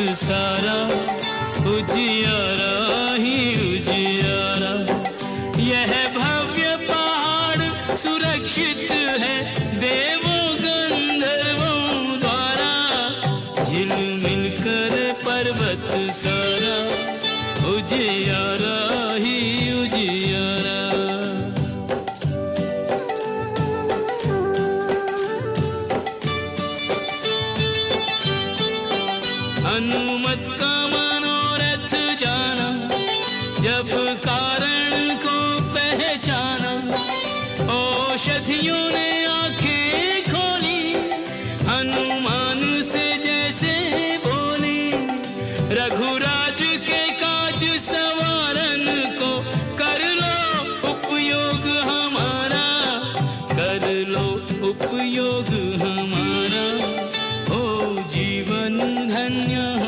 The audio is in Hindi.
सारा, उजियारा ही उजियारा। यह भव्य पहाड़ सुरक्षित है देवों गंधर्वों द्वारा, झिलमिल कर पर्वत सारा, उजियारा ही उजियारा। हनुमत का मनोरथ जाना, जब कारण को पहचाना, औषधियों ने आंखें खोली, हनुमान से जैसे बोली, रघुराज के काज सवारन को कर लो उपयोग हमारा, कर लो उपयोग हमारा, ओ जीवन धन्य